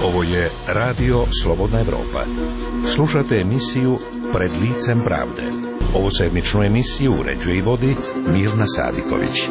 Ovo je Radio Slobodna Evropa. Slušate emisiju Pred licem pravde. Ovu sedmičnu emisiju uređuje i vodi Mirna Sadiković.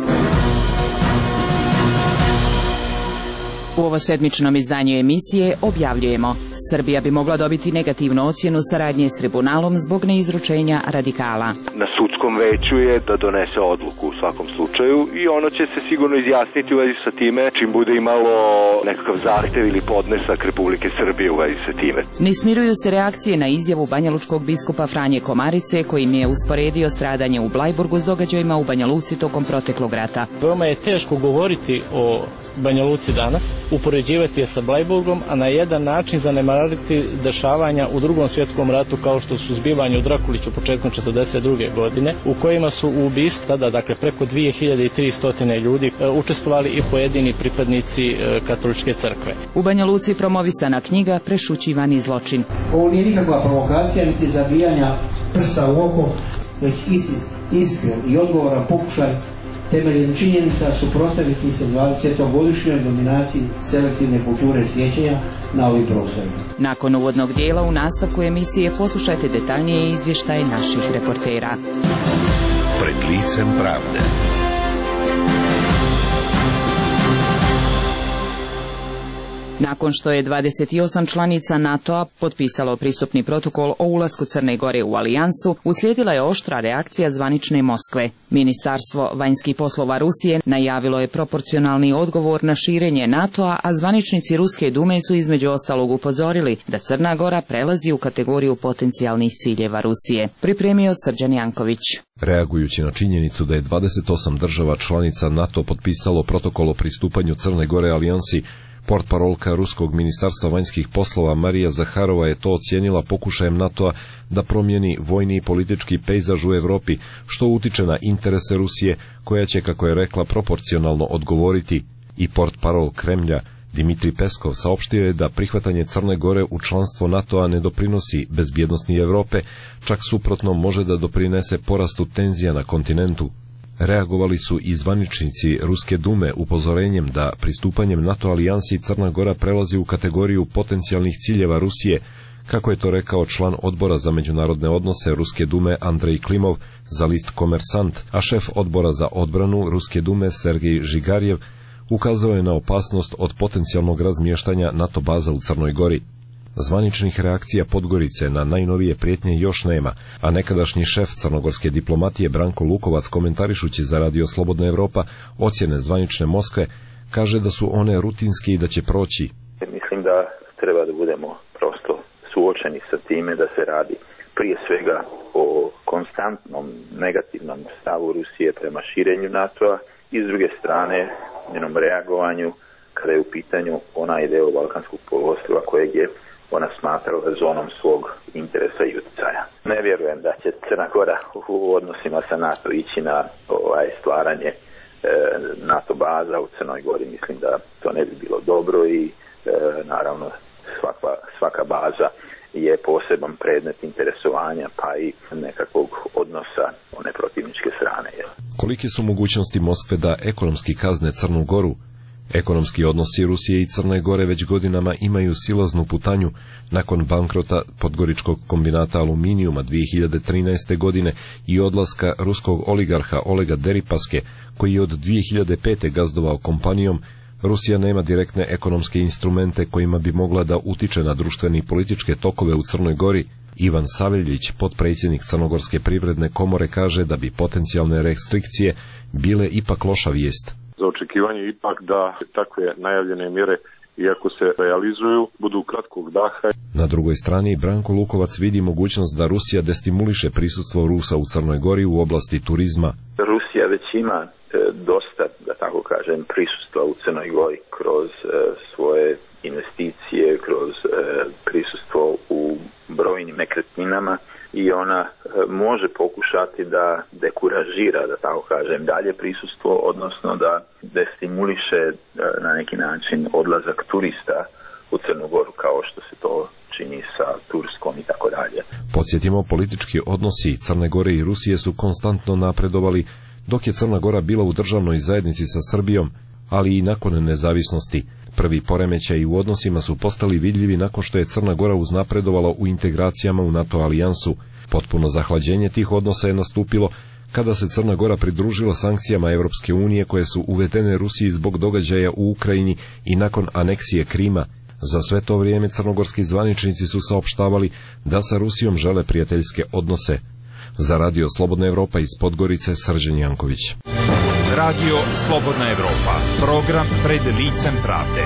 U ovo sedmičnom izdanju emisije objavljujemo: Srbija bi mogla dobiti negativnu ocjenu saradnje s tribunalom zbog neizručenja radikala. Na sudskom veću je da donese odluku u svakom slučaju i ono će se sigurno izjasniti u vezi sa time čim bude imalo nekakav zahtev ili podnesak Republike Srbije u vezi sa time. Ne smiruju se reakcije na izjavu banjalučkog biskupa Franje Komarice, kojim je usporedio stradanje u Blajburgu s događajima u Banja Luci tokom proteklog rata. Veoma je teško govoriti o Banja Luci danas, upoređivati je sa Blajburgom, a na jedan način zanemariti dešavanja u Drugom svjetskom ratu kao što su zbivanje u Drakuliću početkom 1942. godine, u kojima su u ubistvu tada, dakle preko 2300 ljudi, učestvovali i pojedini pripadnici katoličke crkve. U Banja Luci promovisana knjiga Prešućivani zločin. Ovo nije nikakva provokacija niti zabijanja prsta u oko, već iskren i odgovoran pokušaj temeljem činjenica suprotstaviti se 20-godišnjoj dominaciji selektivne kulture sjećanja na ovim prostorima. Nakon uvodnog dijela u nastavku emisije poslušajte detaljnije izvještaje naših reportera. Pred licem pravde. Nakon što je 28 članica NATO-a potpisalo pristupni protokol o ulasku Crne Gore u alijansu, uslijedila je oštra reakcija zvanične Moskve. Ministarstvo vanjskih poslova Rusije najavilo je proporcionalni odgovor na širenje NATO-a, a zvaničnici Ruske dume su između ostalog upozorili da Crna Gora prelazi u kategoriju potencijalnih ciljeva Rusije. Pripremio Srđan Janković. Reagujući na činjenicu da je 28 država članica NATO potpisalo protokol o pristupanju Crne Gore alijansi, portparolka Ruskog ministarstva vanjskih poslova Marija Zaharova je to ocijenila pokušajem NATO-a da promijeni vojni i politički pejzaž u Europi, što utiče na interese Rusije, koja će, kako je rekla, proporcionalno odgovoriti. I portparol Kremlja Dimitrij Peskov saopštio je da prihvatanje Crne Gore u članstvo NATO-a ne doprinosi bezbjednosti Europe, čak suprotno može da doprinese porastu tenzija na kontinentu. Reagovali su i zvaničnici Ruske dume upozorenjem da pristupanjem NATO alijansi Crna Gora prelazi u kategoriju potencijalnih ciljeva Rusije, kako je to rekao član odbora za međunarodne odnose Ruske dume Andrej Klimov za list Komersant, a šef odbora za odbranu Ruske dume Sergej Žigarjev ukazao je na opasnost od potencijalnog razmještanja NATO baza u Crnoj Gori. Zvaničnih reakcija Podgorice na najnovije prijetnje još nema, a nekadašnji šef crnogorske diplomatije Branko Lukovac, komentarišući za Radio Slobodna Evropa ocjene zvanične Moskve, kaže da su one rutinske i da će proći. Mislim da treba da budemo prosto suočeni sa time da se radi prije svega o konstantnom negativnom stavu Rusije prema širenju NATO-a i s druge strane njenom reagovanju kada je u pitanju onaj deo Balkanskog poluostrva kojeg je ona smatrala zonom svog interesa i utjecaja. Ne vjerujem da će Crna Gora u odnosima sa NATO ići na stvaranje NATO baza u Crnoj Gori. Mislim da to ne bi bilo dobro i naravno svaka baza je poseban predmet interesovanja pa i nekakvog odnosa one protivničke strane. Kolike su mogućnosti Moskve da ekonomski kazne Crnu Goru? Ekonomski odnosi Rusije i Crne Gore već godinama imaju silaznu putanju nakon bankrota podgoričkog kombinata aluminijuma 2013. godine i odlaska ruskog oligarha Olega Deripaske, koji je od 2005. gazdovao kompanijom. Rusija nema direktne ekonomske instrumente kojima bi mogla da utiče na društvene i političke tokove u Crnoj Gori. Ivan Saveljić, potpredsjednik Crnogorske privredne komore, kaže da bi potencijalne restrikcije bile ipak loša vijest. Za očekivanje ipak da takve najavljene mjere, iako se realizuju, budu kratkog daha. Na drugoj strani, Branko Lukovac vidi mogućnost da Rusija destimuliše prisustvo Rusa u Crnoj Gori u oblasti turizma. Rusija već ima dosta, da tako kažem, prisustva u Crnoj Gori kroz svoje investicije, kroz prisustvo u brojnim nekretninama i ona može pokušati da dekuražira, da tako kažem, dalje prisustvo, odnosno da destimuliše na neki način odlazak turista u Crnu Goru kao što se to čini sa Turskom i tako dalje. Podsjetimo, politički odnosi Crne Gore i Rusije su konstantno napredovali dok je Crna Gora bila u državnoj zajednici sa Srbijom, ali i nakon nezavisnosti. Prvi poremećaji u odnosima su postali vidljivi nakon što je Crna Gora uznapredovala u integracijama u NATO alijansu. Potpuno zahlađenje tih odnosa je nastupilo kada se Crna Gora pridružila sankcijama Evropske unije koje su uvedene Rusiji zbog događaja u Ukrajini i nakon aneksije Krima. Za sve to vrijeme crnogorski zvaničnici su saopštavali da sa Rusijom žele prijateljske odnose. Za Radio Slobodna Evropa iz Podgorice, Srđan Janković. Radio Slobodna Evropa, program pred licem pravde.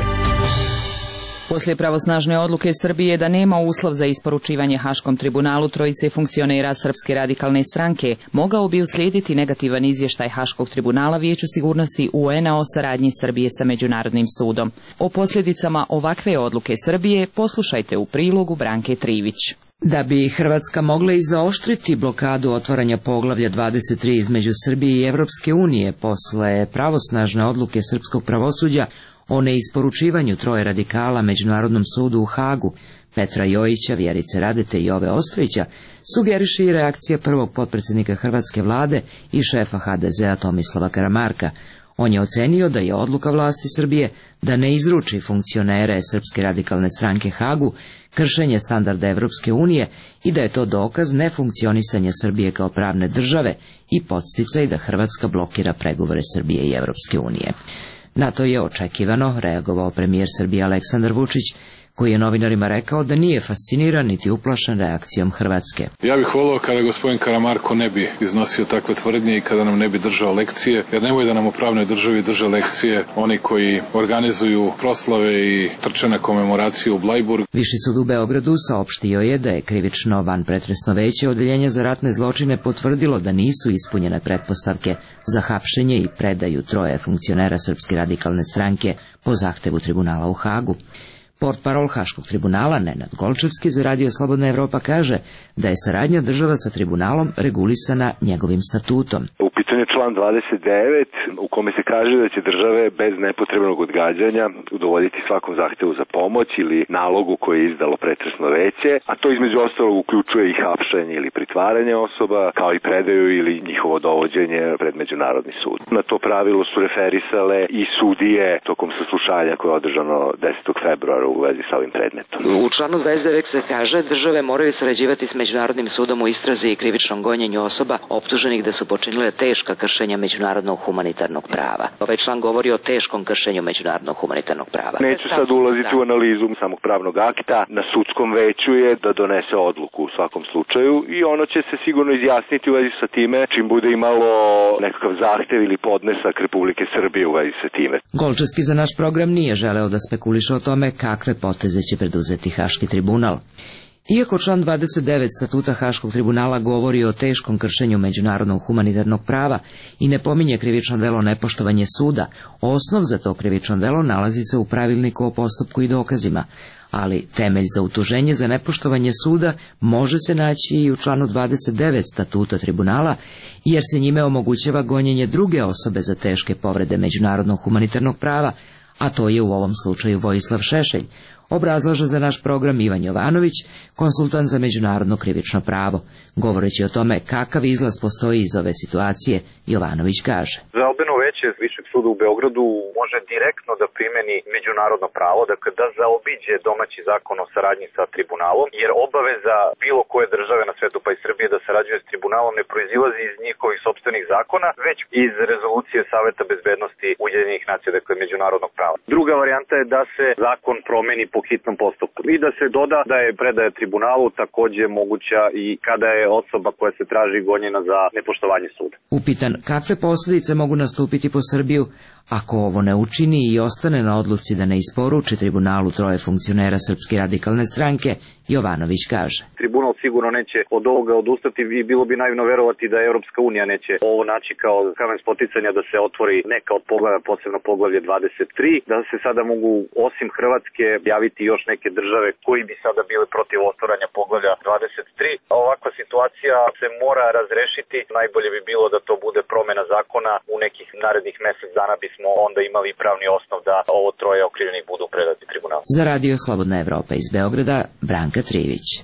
Poslije pravosnažne odluke Srbije da nema uslov za isporučivanje Haškom tribunalu trojice funkcionera Srpske radikalne stranke, mogao bi uslijediti negativan izvještaj Haškog tribunala Vijeću sigurnosti UN-a o saradnji Srbije sa Međunarodnim sudom. O posljedicama ovakve odluke Srbije poslušajte u prilogu Branke Trivić. Da bi Hrvatska mogla i zaoštriti blokadu otvaranja poglavlja 23 između Srbije i Evropske unije posle pravosnažne odluke srpskog pravosuđa o neisporučivanju troje radikala Međunarodnom sudu u Hagu, Petra Jojića, Vjerice Radete i Jove Ostojića, sugeriše i reakcija prvog potpredsjednika Hrvatske vlade i šefa HDZ-a Tomislava Karamarka. On je ocenio da je odluka vlasti Srbije da ne izruči funkcionere Srpske radikalne stranke Hagu kršenje standarda Evropske unije i da je to dokaz nefunkcionisanja Srbije kao pravne države i podsticaj da Hrvatska blokira pregovore Srbije i Evropske unije. Na to je očekivano reagovao premijer Srbije Aleksandar Vučić, koji je novinarima rekao da nije fasciniran niti uplašen reakcijom Hrvatske. Ja bih volio kada gospodin Karamarko ne bi iznosio takve tvrdnje i kada nam ne bi držao lekcije, jer nemoj da nam u pravnoj državi drže lekcije oni koji organizuju proslave i trče na komemoraciju u Blajburg. Viši sud u Beogradu saopštio je da je krivično vanpretresno veće odeljenja za ratne zločine potvrdilo da nisu ispunjene pretpostavke za hapšenje i predaju troje funkcionera Srpske radikalne stranke po zahtevu tribunala u Hagu. Portparol Haškog tribunala Nenad Golčevski za Radio Slobodna Evropa kaže da je saradnja država sa tribunalom regulisana njegovim statutom. U pitanju je član 29 u kome se kaže da će države bez nepotrebnog odgađanja udovoljiti svakom zahtevu za pomoć ili nalogu koji je izdalo pretresno veće, a to između ostalog uključuje i hapšenje ili pritvaranje osoba, kao i predaju ili njihovo dovođenje pred Međunarodni sud. Na to pravilo su referisale i sudije tokom saslušanja koje je održano 10. februara u vezi sa ovim predmetom. U članu 29 se kaže države moraju sarađivati s Međunarodnim sudom u istrazi i krivičnom gonjenju osoba optuženih da su počinile teška kršenja međunarodnog humanitarnog prava. Ovaj član govori o teškom kršenju međunarodnog humanitarnog prava. Neću sad ulaziti u analizu samog pravnog akta. Na sudskom veću je da donese odluku u svakom slučaju i ono će se sigurno izjasniti u vezi sa time čim bude imalo nekakav zahtev ili podnesak Republike Srbije u vezi sa time. Golčevski za naš program nije želeo da spekuliše o tome kakve poteze će preduzeti Haški tribunal. Iako član 29 statuta Haškog tribunala govori o teškom kršenju međunarodnog humanitarnog prava i ne pominje krivično delo nepoštovanje suda, osnov za to krivično delo nalazi se u pravilniku o postupku i dokazima, ali temelj za utuženje za nepoštovanje suda može se naći i u članu 29 statuta tribunala, jer se njime omogućava gonjenje druge osobe za teške povrede međunarodnog humanitarnog prava, a to je u ovom slučaju Vojislav Šešelj, obrazlaže za naš program Ivan Jovanović, konsultant za međunarodno krivično pravo. Govoreći o tome kakav izlaz postoji iz ove situacije, Jovanović kaže: Žalbeno veće Višeg suda u Beogradu može direktno da primeni međunarodno pravo, dakle da zaobiđe domaći zakon o saradnji sa tribunalom, jer obaveza bilo koje države na svetu, pa i Srbije, da sarađuje s tribunalom ne proizilazi iz njihovih sopstvenih zakona, već iz rezolucije Saveta bezbednosti Ujedinjenih nacija, dakle međunarodnog prava. Druga varijanta je da se zakon promeni po hitnom postupku i da se doda da je predaja tribunalu takođe moguća i kada je osoba koja se traži gonjena za nepoštovanje suda. Upitan kakve posljedice mogu nastupiti po Srbiju ako ovo ne učini i ostane na odluci da ne isporuči tribunalu troje funkcionera Srpske radikalne stranke, Jovanović kaže: Tribunal sigurno neće od ovoga odustati i bilo bi naivno verovati da Evropska unija neće ovo naći kao kamen spoticanja da se otvori neka od poglavlja, posebno poglavlje 23, da se sada mogu osim Hrvatske javiti još neke države koji bi sada bile protiv otvaranja poglavlja 23. Ovakva situacija se mora razrešiti. Najbolje bi bilo da to bude promena zakona u nekih narednih mesec dana, bismo onda imali pravni osnov da ovo troje okrivljenih budu predati tribunalu. Za Radio Slobodna Evropa iz Beograda, Branka Trivić.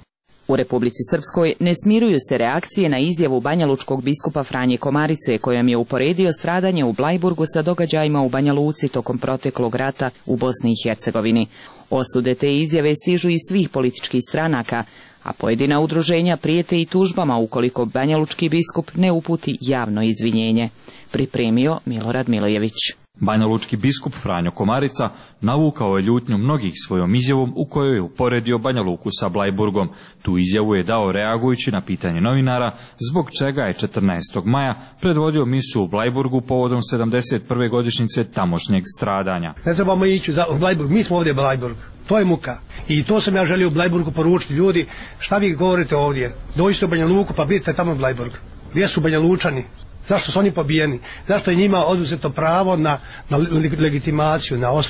U Republici Srpskoj ne smiruju se reakcije na izjavu banjalučkog biskupa Franje Komarice, kojom je uporedio stradanje u Blajburgu sa događajima u Banja Luci tokom proteklog rata u Bosni i Hercegovini. Osude te izjave stižu iz svih političkih stranaka, a pojedina udruženja prijete i tužbama ukoliko banjalučki biskup ne uputi javno izvinjenje. Pripremio Milorad Milojević. Banjalučki biskup Franjo Komarica navukao je ljutnju mnogih svojom izjavom u kojoj je uporedio Banja Luku sa Blajburgom. Tu izjavu je dao reagujući na pitanje novinara zbog čega je 14. maja predvodio misu u Blajburgu povodom 71. godišnjice tamošnjeg stradanja. Ne trebamo ići u Blajburg, mi smo ovdje Blajburg. To je muka. I to sam ja želio u Blajburgu poručiti. Ljudi, šta vi govorite ovdje? Dođite u Banja Luku pa vidite tamo Blajburg. Gdje su Banja Lučani? Zašto su oni pobijeni? Zašto je njima oduzeto pravo na legitimaciju, na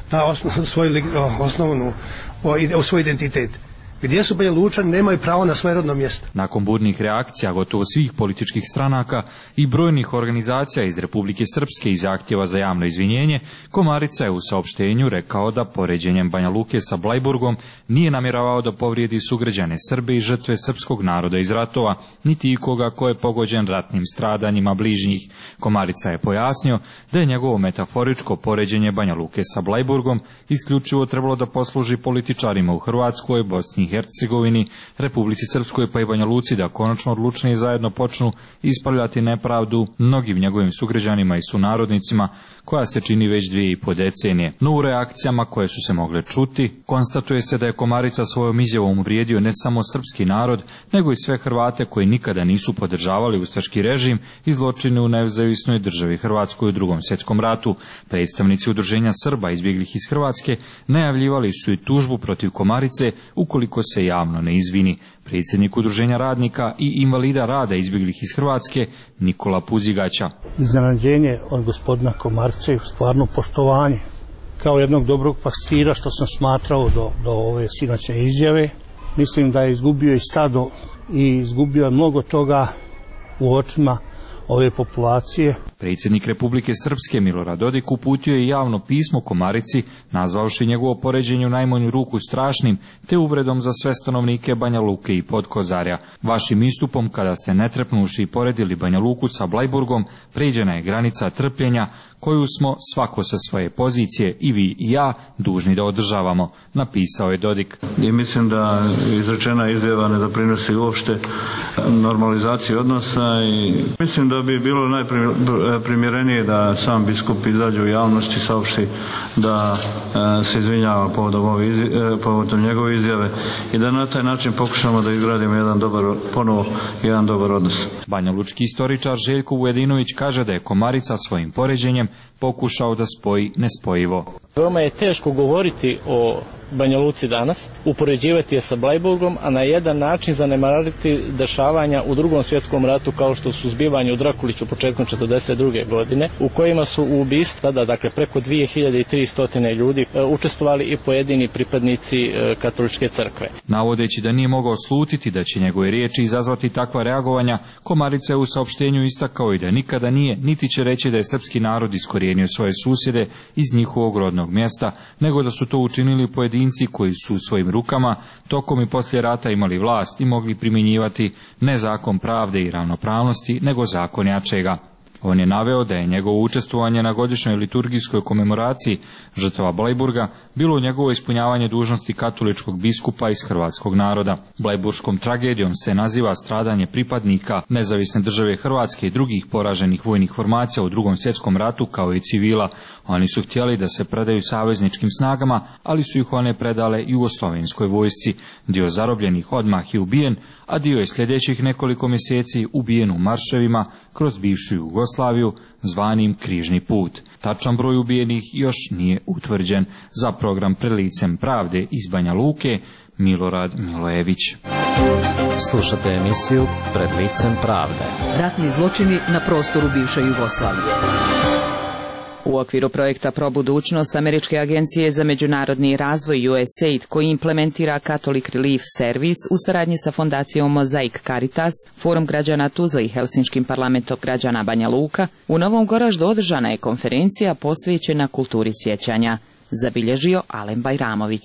svoj identitet? Gdje su Banja Lučani, nemaju pravo na svoje rodno mjesto. Nakon burnih reakcija gotovo svih političkih stranaka i brojnih organizacija iz Republike Srpske i zahtjeva za javno izvinjenje, Komarica je u saopštenju rekao da poređenjem Banja Luke sa Blajburgom nije namjeravao da povrijedi sugrađane Srbe i žrtve srpskog naroda iz ratova, niti ikoga ko je pogođen ratnim stradanjima bližnjih. Komarica je pojasnio da je njegovo metaforičko poređenje Banja Luke sa Blajburgom isključivo trebalo da posluži političarima u Hrvatskoj, Bosni i Hercegovini, Republici Srpskoj pa i Banja Luci da konačno odlučnije zajedno počnu ispravljati nepravdu mnogim njegovim sugrađanima i sunarodnicima koja se čini već 2,5 decenije. No u reakcijama koje su se mogle čuti, konstatuje se da je Komarica svojom izjavom uvrijedio ne samo srpski narod, nego i sve Hrvate koji nikada nisu podržavali ustaški režim i zločine u nezavisnoj državi Hrvatskoj u Drugom svjetskom ratu. Predstavnici udruženja Srba izbjeglih iz Hrvatske najavljivali su i tužbu protiv Komarice ukoliko se javno ne izvini. Predsjednik udruženja radnika i invalida rada izbjeglih iz Hrvatske Nikola Puzigaća. Iznenađenje od gospodina Komarice, stvarno poštovanje. Kao jednog dobrog pastira što sam smatrao do ove sinoćne izjave, mislim da je izgubio i stado i izgubio je mnogo toga u očima ove populacije. Predsjednik Republike Srpske Milorad Dodik uputio je javno pismo Komarici, nazvavši njegovo poređenje u najmanju ruku strašnim, te uvredom za sve stanovnike Banja Luke i Podkozarja. Vašim istupom, kada ste netrepnuši poredili Banja Luku sa Blajburgom, pređena je granica trpljenja koju smo svako sa svoje pozicije, i vi i ja, dužni da održavamo, napisao je Dodik. I mislim da izrečena izjava ne doprinosi uopšte normalizaciji odnosa i mislim da bi bilo najprimjerenije da sam biskup izađe u javnosti i saopšti da se izvinjava povodom njegove izjave i da na taj način pokušamo da izgradimo jedan dobar odnos. Banjalučki istoričar Željko Vujedinović kaže da je Komarica svojim poređenjem pokušao da spoji nespojivo. Veoma je teško govoriti o Banja Luci danas, upoređivati je sa Blajburgom, a na jedan način zanemariti dešavanja u Drugom svjetskom ratu kao što su zbivanje u Drakuliću početkom 1942. godine, u kojima su u ubistvu tada, dakle preko 2300 ljudi učestvovali i pojedini pripadnici katoličke crkve. Navodeći da nije mogao slutiti da će njegove riječi izazvati takva reagovanja, Komarica je u saopštenju istakao i da nikada nije, niti će reći da je srpski narod iskorijenio svoje susjede iz njihovog rodnog mjesta, nego da su to učinili pojedinci koji su u svojim rukama tokom i poslije rata imali vlast i mogli primjenjivati ne zakon pravde i ravnopravnosti, nego zakon jačega. On je naveo da je njegovo učestvovanje na godišnjoj liturgijskoj komemoraciji žrtava Blajburga bilo njegovo ispunjavanje dužnosti katoličkog biskupa iz hrvatskog naroda. Blajburskom tragedijom se naziva stradanje pripadnika Nezavisne države Hrvatske i drugih poraženih vojnih formacija u Drugom svjetskom ratu kao i civila. Oni su htjeli da se predaju savezničkim snagama, ali su ih one predale jugoslovenskoj vojsci. Dio zarobljenih odmah je ubijen, a dio je sljedećih nekoliko mjeseci ubijen u marševima kroz bivšu Jugoslaviju zvanim Križni put. Tačan broj ubijenih još nije utvrđen. Za program Pred licem pravde iz Banja Luke, Milorad Milojević. Slušate emisiju Pred licem pravde. Ratni zločini na prostoru bivše Jugoslavije. U okviru projekta Probudućnost Američke agencije za međunarodni razvoj USAID, koji implementira Catholic Relief Service u saradnji sa fondacijom Mozaik Caritas, Forum građana Tuzle i Helsinškim parlamentom građana Banja Luka, u Novom Goraždu održana je konferencija posvećena kulturi sjećanja, zabilježio Alen Bajramović.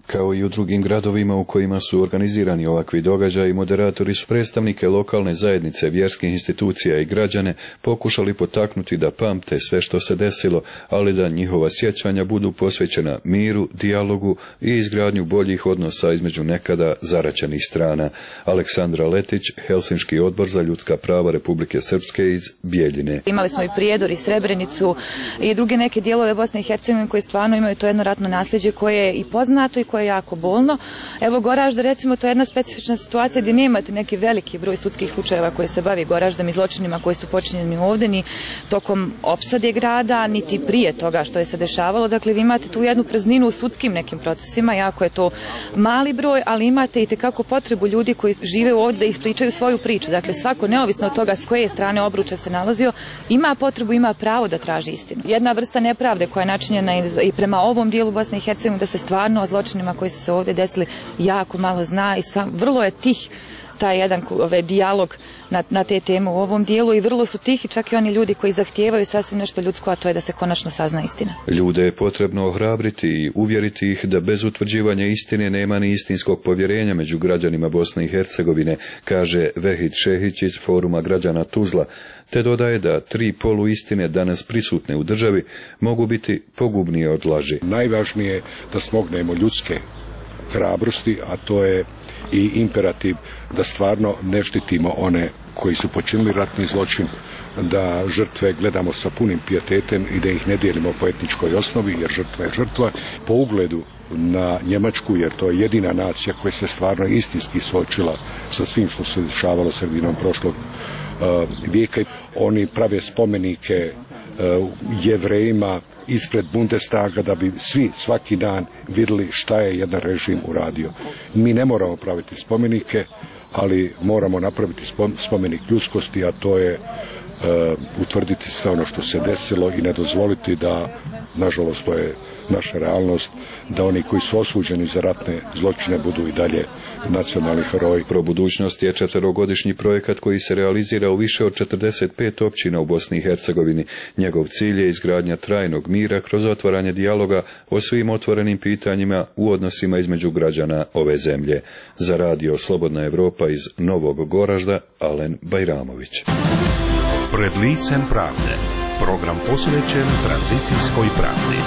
Kao i u drugim gradovima u kojima su organizirani ovakvi događaji, moderatori su predstavnike lokalne zajednice, vjerskih institucija i građane pokušali potaknuti da pamte sve što se desilo, ali da njihova sjećanja budu posvećena miru, dijalogu i izgradnju boljih odnosa između nekada zaraćenih strana. Aleksandra Letić, Helsinški odbor za ljudska prava Republike Srpske iz Bijeljine. Imali smo i Prijedor i Srebrenicu i druge neke dijelove Bosne i Hercegovine koji stvarno imaju to jedno ratno nasljeđe koje je i poznato i koje je jako bolno. Evo Goražde, recimo, to je jedna specifična situacija gdje nemate neki veliki broj sudskih slučajeva koji se bavi Goraždom i zločinima koji su počinjeni ovdje, ni tokom opsade grada, niti prije toga što je se dešavalo. Dakle, vi imate tu jednu prazninu u sudskim nekim procesima, jako je to mali broj, ali imate i tekako potrebu ljudi koji žive ovdje da ispričaju svoju priču. Dakle, svako, neovisno od toga s koje strane obruča se nalazio, ima potrebu, ima pravo da traži istinu. Jedna vrsta nepravde koja je načinjena i prema ovom dijelu Bosne i Hercegovine, da se stvarno o zločinima koji su se ovdje desili jako malo zna i vrlo je tih taj jedan dijalog na te teme u ovom dijelu i vrlo su tihi čak i oni ljudi koji zahtijevaju sasvim nešto ljudsko, a to je da se konačno sazna istina. Ljude je potrebno ohrabriti i uvjeriti ih da bez utvrđivanja istine nema ni istinskog povjerenja među građanima Bosne i Hercegovine, kaže Vehid Šehić iz Foruma građana Tuzla, te dodaje da 3 poluistine danas prisutne u državi mogu biti pogubnije od laži. Najvažnije je da smognemo ljudske hrabrosti, a to je i imperativ da stvarno ne štitimo one koji su počinili ratni zločin, da žrtve gledamo sa punim pijetetem i da ih ne dijelimo po etničkoj osnovi, jer žrtva je žrtva. Po ugledu na Njemačku, jer to je jedina nacija koja se stvarno istinski suočila sa svim što se dešavalo sredinom prošlog vijeka. Oni prave spomenike Jevrejima ispred Bundestaga da bi svi svaki dan vidjeli šta je jedan režim uradio. Mi ne moramo praviti spomenike, ali moramo napraviti spomenik ljudskosti, a to je utvrditi sve ono što se desilo i ne dozvoliti da, nažalost to je naša realnost, da oni koji su osuđeni za ratne zločine budu i dalje nacionalni heroji. Pro budućnost je 4-godišnji projekat koji se realizira u više od 45 općina u Bosni i Hercegovini. Njegov cilj je izgradnja trajnog mira kroz otvaranje dijaloga o svim otvorenim pitanjima u odnosima između građana ove zemlje. Za radio Slobodna Evropa iz Novog Goražda, Alen Bajramović. Pred licem pravde. Program posvećen tranzicijskoj pravdi.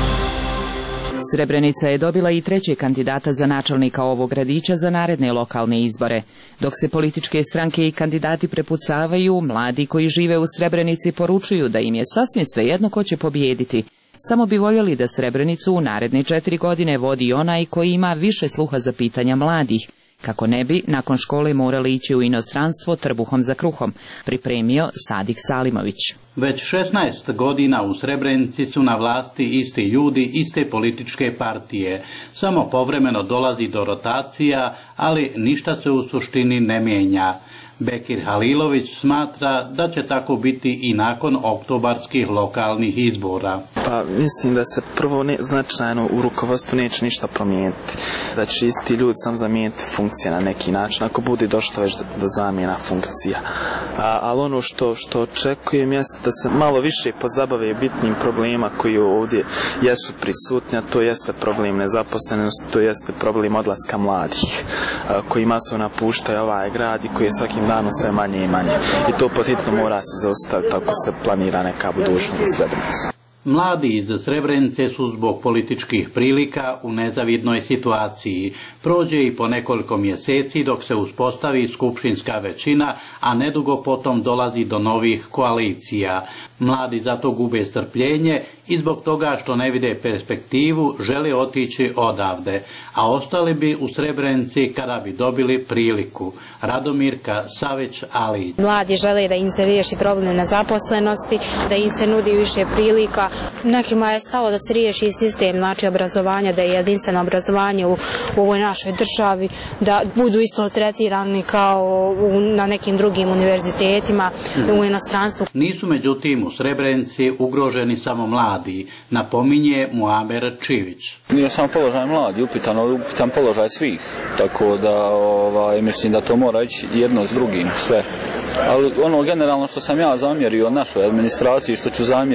Srebrenica je dobila i 3. kandidata za načelnika ovog gradića za naredne lokalne izbore. Dok se političke stranke i kandidati prepucavaju, mladi koji žive u Srebrenici poručuju da im je sasvim svejedno ko će pobijediti. Samo bi voljeli da Srebrenicu u naredne 4 godine vodi onaj koji ima više sluha za pitanja mladih, kako ne bi nakon škole morali ići u inostranstvo trbuhom za kruhom, pripremio Sadik Salimović. Već 16 godina u Srebrenici su na vlasti isti ljudi, iste političke partije. Samo povremeno dolazi do rotacija, ali ništa se u suštini ne mijenja. Bekir Halilović smatra da će tako biti i nakon oktobarskih lokalnih izbora. Pa mislim da se prvo značajno u rukovodstvu neće ništa promijeniti. Da će isti ljudi sam zamijeniti funkcije na neki način, ako bude došlo već do zamjena funkcija. Ali ono što očekujem jeste da se malo više pozabave bitnim problema koji ovdje jesu prisutni, a to jeste problem nezaposlenosti, to jeste problem odlaska mladih koji masovno napuštaju ovaj grad i koji je svakim danom sve manje i manje. I to pod hitno mora se zaustaviti ako se planira neka budućnost za Srebrenicu. Mladi iz Srebrenice su zbog političkih prilika u nezavidnoj situaciji. Prođe i po nekoliko mjeseci dok se uspostavi skupštinska većina, a nedugo potom dolazi do novih koalicija. Mladi zato gube strpljenje i zbog toga što ne vide perspektivu žele otići odavde, a ostali bi u Srebrenici kada bi dobili priliku. Radomirka Savić-Alić. Mladi žele da im se riješi problem nezaposlenosti, da im se nudi više prilika. Nekima je stalo da se riješi sistem obrazovanja, da je jedinstveno obrazovanje u ovoj našoj državi, da budu isto tretirani kao na nekim drugim univerzitetima u inostranstvu. Nisu međutim u Srebrenici ugroženi samo mladi, napominje Muamer Čivić. Nije samo položaj mladi, upitan položaj svih, tako da mislim da to mora ići jedno s drugim sve. Ali ono generalno što sam ja zamjerio našoj administraciji, što ću zamjeriti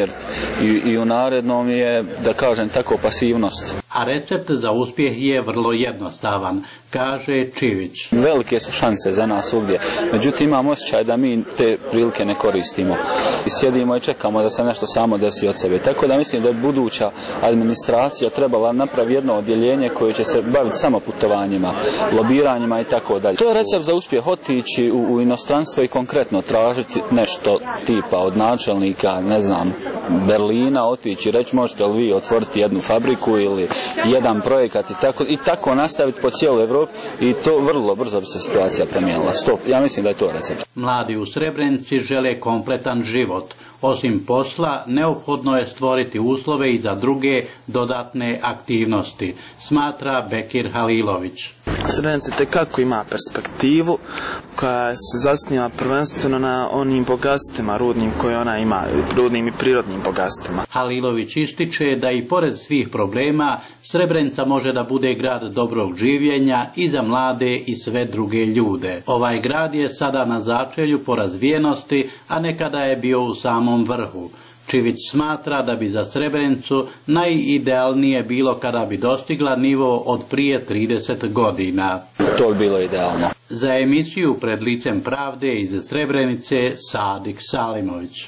i u narednom je, da kažem tako, pasivnost. A recept za uspjeh je vrlo jednostavan, kaže Čivić. Velike su šanse za nas svugdje, međutim imam osjećaj da mi te prilike ne koristimo i sjedimo i čekamo da se nešto samo desi od sebe. Tako da mislim da buduća administracija trebala napraviti jedno odjeljenje koje će se baviti samo putovanjima, lobiranjima i tako dalje. To je recept za uspjeh, otići u inostranstvo i konkretno tražiti nešto tipa od načelnika, ne znam, Berlina, otići i reći možete li vi otvoriti jednu fabriku ili jedan projekat i tako nastaviti po cijeloj Evropi i to vrlo brzo bi se situacija promijenila. Ja mislim da je to recept. Mladi u Srebrenici žele kompletan život. Osim posla, neophodno je stvoriti uslove i za druge dodatne aktivnosti, smatra Bekir Halilović. Srebrenica tekako ima perspektivu koja se zasniva prvenstveno na onim bogatstvima rudnim koje ona ima, rudnim i prirodnim bogatstvima. Halilović ističe da i pored svih problema Srebrenica može da bude grad dobrog življenja i za mlade i sve druge ljude. Ovaj grad je sada na začelju po razvijenosti, a nekada je bio u samom vrhu. Čivić smatra da bi za Srebrenicu najidealnije bilo kada bi dostigla nivo od prije 30 godina. To bi bilo idealno. Za emisiju Pred licem pravde iz Srebrenice, Sadik Salimović.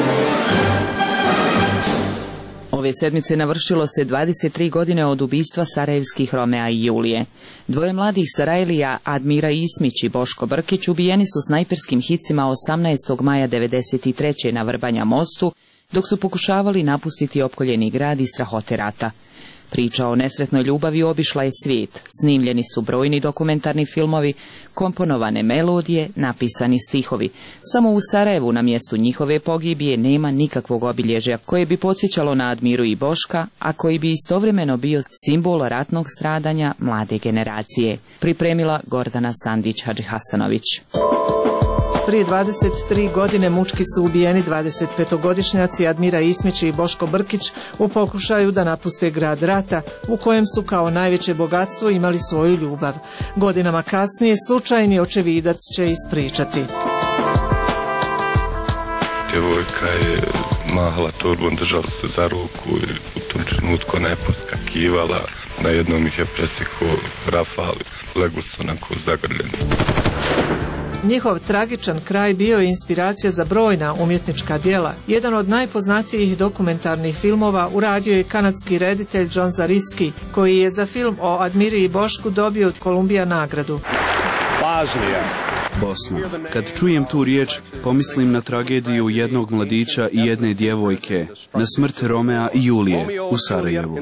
Ove sedmice navršilo se 23 godine od ubistva sarajevskih Romea i Julije. Dvoje mladih Sarajlija, Admira Ismić i Boško Brkić, ubijeni su snajperskim hicima 18. maja 1993. na Vrbanja mostu, dok su pokušavali napustiti opkoljeni grad i strahote rata. Priča o nesretnoj ljubavi obišla je svijet, snimljeni su brojni dokumentarni filmovi, komponovane melodije, napisani stihovi. Samo u Sarajevu na mjestu njihove pogibije nema nikakvog obilježja koje bi podsjećalo na Admiru i Boška, a koji bi istovremeno bio simbol ratnog stradanja mlade generacije. Pripremila Gordana Sandić-Hadžihasanović. Prije 23 godine mučki su ubijeni 25-godišnjaci Admira Ismić i Boško Brkić u pokušaju da napuste grad rata u kojem su kao najveće bogatstvo imali svoju ljubav. Godinama kasnije slučajni očevidac će ispričati. Djevojka je mahala torbom, držala se za ruku i u tom trenutku ona je poskakivala. Na jednom ih je presekao rafal, legli su onako zagrljeni. Njihov tragičan kraj bio je inspiracija za brojna umjetnička djela. Jedan od najpoznatijih dokumentarnih filmova uradio je kanadski reditelj John Zaricki, koji je za film o Admiri i Bošku dobio od Kolumbija nagradu. Bosna. Kad čujem tu riječ, pomislim na tragediju jednog mladića i jedne djevojke, na smrt Romea i Julije u Sarajevu.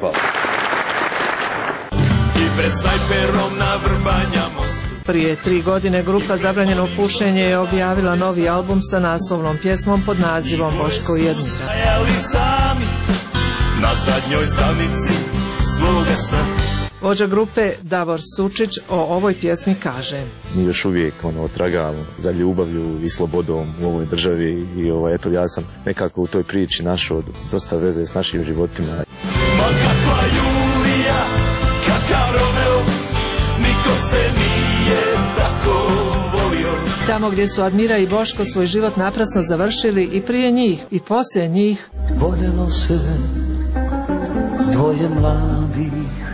I pred snajperom na Vrbanja mostu. Prije 3 godine grupa Zabranjeno pušenje je objavila novi album sa naslovnom pjesmom pod nazivom Boško i Admira. Stajali sami na zadnjoj stanici svoga sna. Vođa grupe Davor Sučić o ovoj pjesmi kaže: Mi još uvijek tragamo za ljubavlju i slobodom u ovoj državi i eto ja sam nekako u toj priči našao dosta veze s našim životima. Ma kakva Julija, kakav Romeo, niko se nije tako volio. Tamo gdje su Admira i Boško svoj život naprasno završili, i prije njih i poslije njih voljelo se dvoje mladih,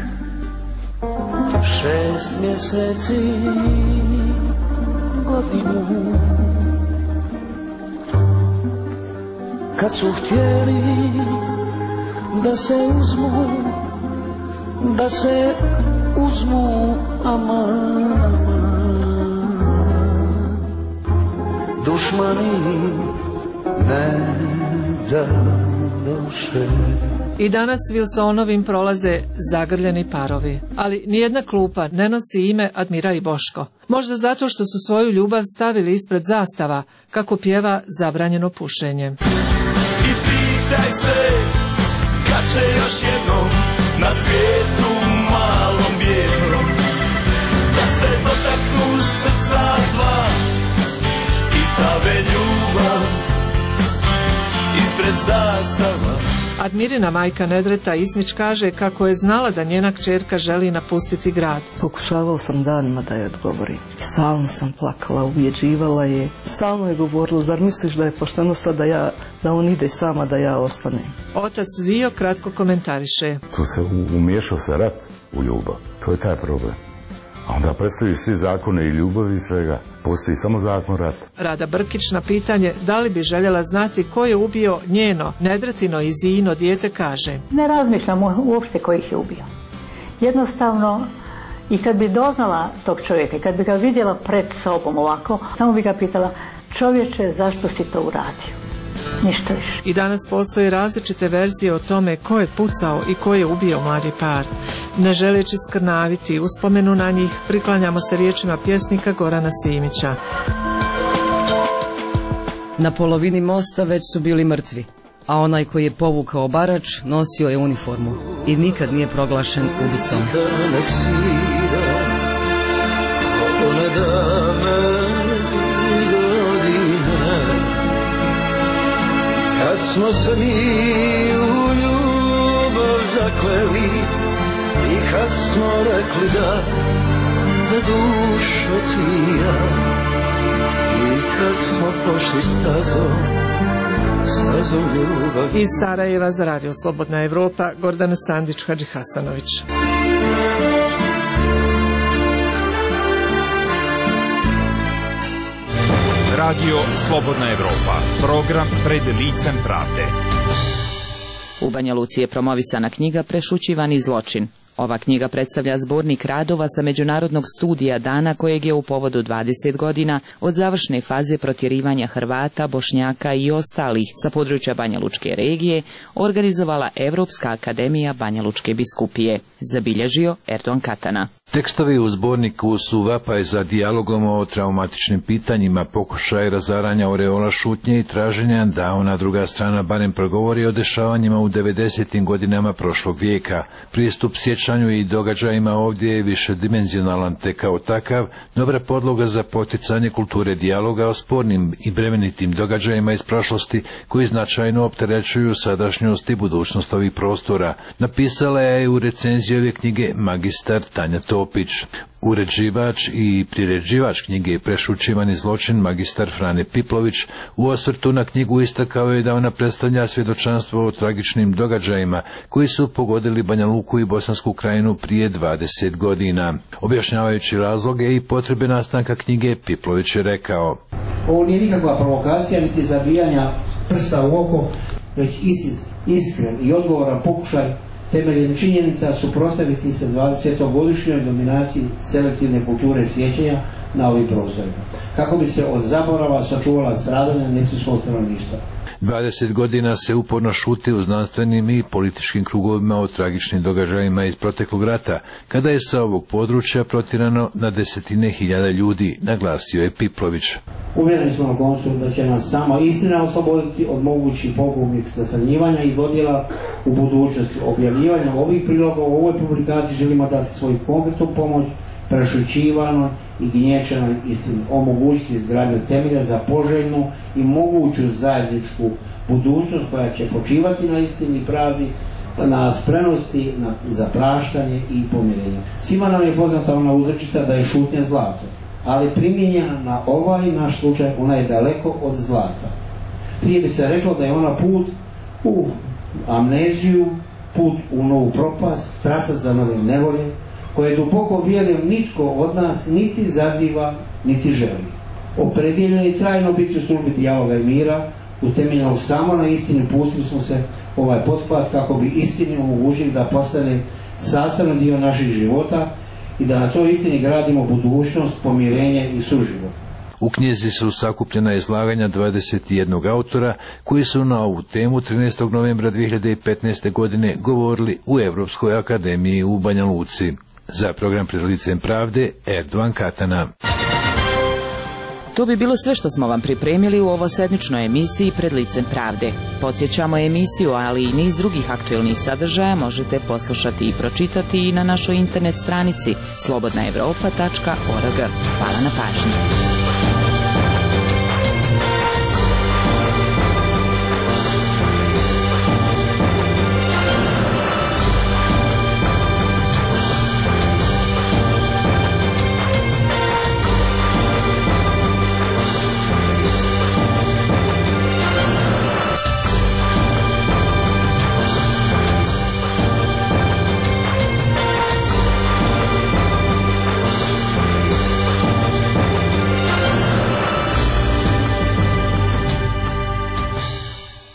6 mjeseci, godinu. Kad su htjeli da se uzmu, aman, dušmani ne dadoše. I danas Wilsonovim prolaze zagrljeni parovi, ali nijedna klupa ne nosi ime Admira i Boško. Možda zato što su svoju ljubav stavili ispred zastava, kako pjeva Zabranjeno pušenje. I pitaj se, kad će još jednom na svijetu malom vjetrom da se dotaknu srca dva i stave ljubav ispred zastava. Admirina majka Nedreta Ismić kaže kako je znala da njena kćerka želi napustiti grad. Pokušavala sam danima da je odgovorim. Stalno sam plakala, ubjeđivala je. Stalno je govorila, zar misliš da je pošteno sad da on ide sama, da ja ostanem? Otac Zio kratko komentariše. Tu se umiješao se rat u ljubav. To je taj problem. A onda predstavljaju svi zakone i ljubavi i svega. Postoji samo zakon rata. Rada Brkić na pitanje da li bi željela znati ko je ubio njeno, Nedretino i Zijino dijete kaže. Ne razmišljam uopšte ko ih je ubio. Jednostavno, i kad bi doznala tog čovjeka, kad bi ga vidjela pred sobom ovako, samo bi ga pitala, čovječe, zašto si to uradio? Ništa više. I danas postoje različite verzije o tome ko je pucao i ko je ubio mladi par. Ne želeći skrnaviti uspomenu na njih, priklanjamo se riječima pjesnika Gorana Simića. Na polovini mosta već su bili mrtvi, a onaj koji je povukao barač nosio je uniformu i nikad nije proglašen ubicom. Kad smo se mi u ljubav zakleli i kad smo rekli da dušo tvija i kad smo pošli stazom ljubavi. Iz Sarajeva za Radio Slobodna Evropa, Gordana Sandić, Hadži Hasanović. Radio Slobodna Evropa, program Pred licem pravde. U Banja Luci je promovisana knjiga Prešućivani zločin. Ova knjiga predstavlja zbornik radova sa međunarodnog studija dana kojeg je u povodu 20 godina od završne faze protjerivanja Hrvata, Bošnjaka i ostalih sa područja Banja Lučke regije organizovala Evropska akademija Banja Lučke biskupije, zabilježio Erdogan Katana. Tekstovi u zborniku su vapaj za dijalogom o traumatičnim pitanjima, pokušaj razaranja oreola šutnje i traženja da ona druga strana barem progovori o dešavanjima u 90. godinama prošlog vijeka. Pristup sjećanju i događajima ovdje je višedimenzionalan, te kao takav dobra podloga za poticanje kulture dijaloga o spornim i bremenitim događajima iz prošlosti koji značajno opterećuju sadašnjost i budućnost ovih prostora. Napisala je u recenziji ove knjige magistar Tanja Topić. Uređivač i priređivač knjige Prešućivani zločin magistar Frane Piplović u osvrtu na knjigu istakao je da ona predstavlja svjedočanstvo o tragičnim događajima koji su pogodili Banja Luku i Bosansku krajinu prije 20 godina. Objašnjavajući razloge i potrebe nastanka knjige, Piplović je rekao: ovo nije nikakva provokacija niti zabijanja prsta u oko, već iskren i odgovoran pokušaj temeljem činjenica suprotstaviti se 20-godišnjoj dominaciji selektivne kulture sjećanja na ovim prostorima, kako bi se od zaborava sačuvala stradanja nesvjetskog stanovništva. 20 godina se uporno šuti u znanstvenim i političkim krugovima o tragičnim događajima iz proteklog rata, kada je sa ovog područja protjerano na desetine hiljada ljudi, naglasio je Piplović. Uvjereni smo na koncu da će nas samo istina osloboditi od mogućih pogubnih sasrnjivanja i zlodjela u budućnosti. Objavljivanjem ovih priloga u ovoj publikaciji želimo dati svoju konkretnu pomoć prešućivanoj i gnječenoj istini, omogućiti izgradnju temelja za poželjnu i moguću zajedničku budućnost koja će počivati na istini i pravdi, na spremnosti za praštanje i pomirenje. Svima nam je poznata ona uzrečica da je šutnja zlato, ali primijenjena na ovaj naš slučaj ona je daleko od zlata. Prije bi se reklo da je ona put u amneziju, put u novu propast, trasa za nove nevolje, koje duboko vjerujem nitko od nas niti zaziva, niti želi. Opredjeljeni trajno biti u službi dijaloga i mira, utemeljenog samo na istini, pustili smo se ovaj pothvat kako bi istini omogućili da postane sastavni dio naših života i da na toj istini gradimo budućnost, pomirenje i suživot. U knjizi su sakupljena izlaganja 21 autora koji su na ovu temu 13. novembra 2015. godine govorili u Evropskoj akademiji u Banja Luci. Za program Pred licem pravde, Erdogan Katana. To bi bilo sve što smo vam pripremili u ovosedmičnoj emisiji Pred licem pravde. Podsjećamo emisiju, ali i niz drugih aktuelnih sadržaja možete poslušati i pročitati i na našoj internet stranici slobodnaevropa.org. Hvala na pažnji.